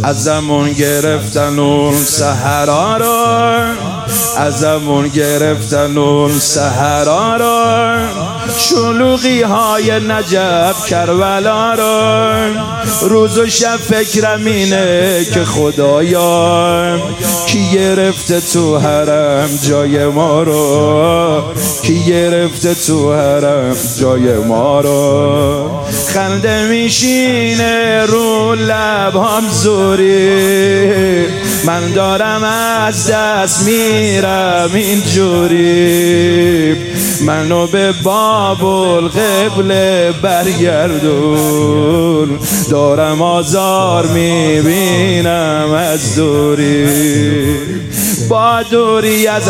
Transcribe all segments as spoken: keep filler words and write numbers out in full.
ازمون گرفتن اون سحرا رو، ازمون گرفتن اون سحرا رو، شلوغی های نجف کربلا رو. روز و شب فکرم اینه که خدایا کی گرفته تو حرم جای ما رو، کی گرفته تو حرم جای ما رو. خنده میشینه رو لبام زوری، من دارم از دست میرم اینجوری. منو به بابل قبله برگردون، دارم آزار میبینم از دوری. با دوری از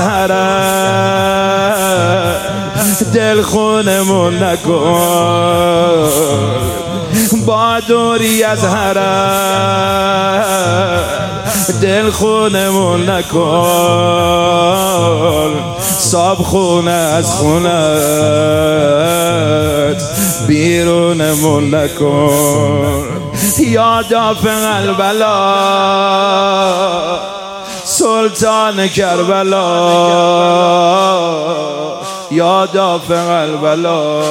حرم دل خونمون نکن، با دوری از حرم دل خونمون نکن. صاب خونه از خونت بیرونمون نکن. یا دافع البلا سلطان کربلا، یا دافع البلا.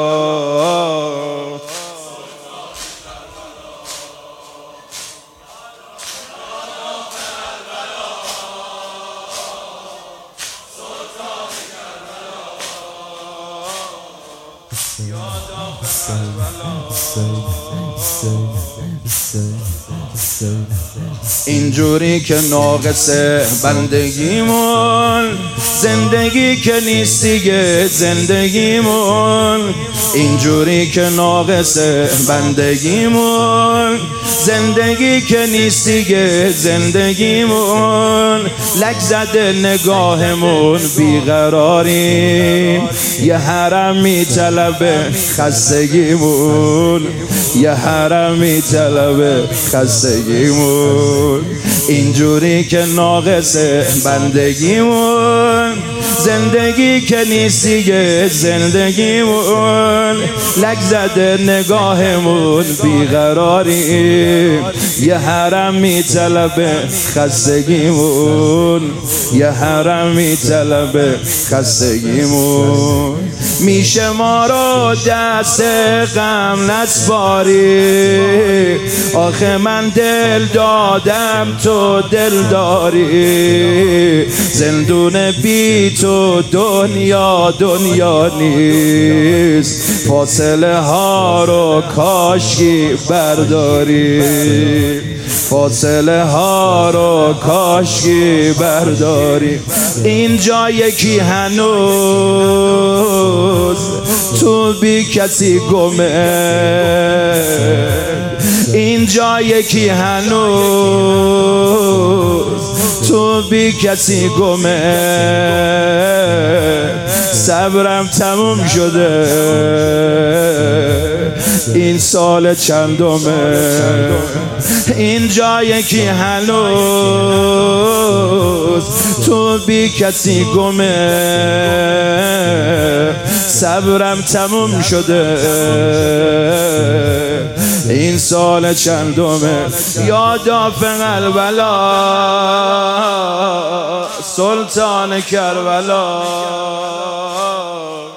اینجوری که ناقصه بندگیمون، زندگی که نیست دیگه زندگیمون. اینجوری که ناقصه بندگیمون، زندگی که نیست دیگه زندگیمون. لک زده نگاهمون بیقراریم، یه حرم میطلبه خستگیمون، یه حرم میطلبه خستگیمون. اینجوری که ناقصه بندگیمون، زندگی که نیست دیگه زندگیمون. لک زده نگاهمون بیقراریم، یه حرم میطلبه خستگیمون، یه حرم میطلبه خستگیمون. میشه ما رو دست غم نسپاری، آخه من دل دادم تو دل داری. زندون بی تو دنیا دنیا نیست، فاصله ها رو کاشکی برداری، فاصله ها رو کاشکی برداری. اینجا یکی هنوز تو بی کسی گمه، اینجا یکی هنوز تو بی کسی گمه. صبرم تموم شده این سال چندمه، اینجا یکی هنوز تو بی کسی گمه. صبرم تموم شده این سال چندمه. یا دافع البلا سلطان کربلا.